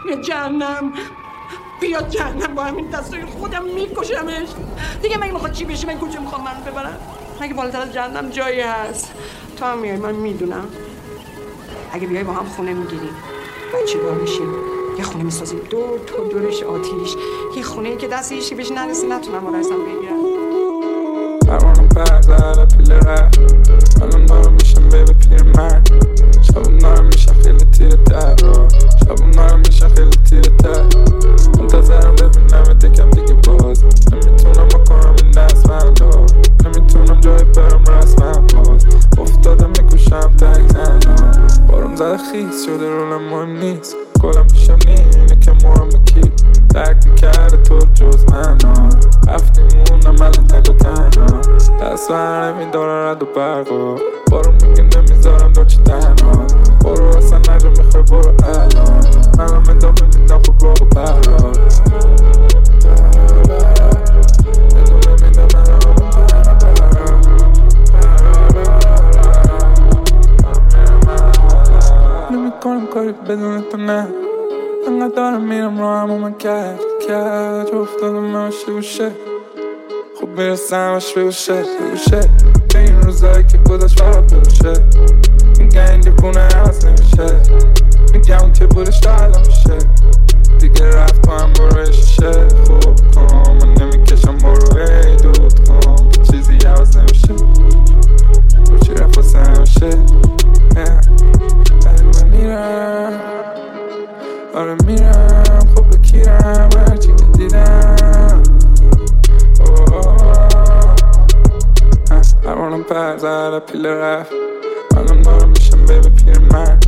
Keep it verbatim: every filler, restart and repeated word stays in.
بیا جهنم، بیا جهنم، با همین دستای خودم میکشمش. دیگه مگه میخواد چی بشه؟ من کجا میخوام منو ببرم؟ مگه بالاتر از جهنم جایی هست؟ تو هم میای، من میدونم. اگه بیای با هم خونه میگیریم، بچه دار میشیم، یه خونه میسازیم دور تو دورش آتیش، یه خونه ای که دست ایشی بهش نرسی نتونم با رسم بگیرم. پروانم پرزر پیل رفت، الان دارم میشم بیبه پیر من. شبم دارم میشم خیلی تیره تر، شبم دارم میشم خیلی تیره تر. منتظرم ببینم دکم دیگه باز، نمیتونم بکنم این دست من دار، نمیتونم جای برم رسمم باز. افتادم میکوشم تک تنها، بارم زده خیس شده رولم مهم نیست. گلم پیشم نینه که مهم کی درک میکرده تو جز من ها. رفتیم مونم الان تک و تنها، دست بر نمیداره رد و برقا. بارم میگه نمیذارم دو چی تنها، برو اصلا نجا میخوای برو الان. منم ادامه میدم خب برو برا. ادامه میدم منم نمیکنم کاری بدون تو نه. انقدر دارم میرم رو همو من کج کج افتادم نماش بوشه. خوب میرسم اش بوشه بوشه به این روزایی که گذاشت فرا بوشه. میگه این دیوونه هست نمیشه، میگه اون که بودش تا الان میشه. دیگه رفت تو هم برو شیشه. خوب کن من نمیکشم برو ای دود کن که چیزی عوض نمیشه. رو چی رفت واسه همیشه. من میرم آره میرم خوب بکیرم هرچی که دیدم. پروانم پر زده پیل رفت، منم دارم میشم بیبه پیر من.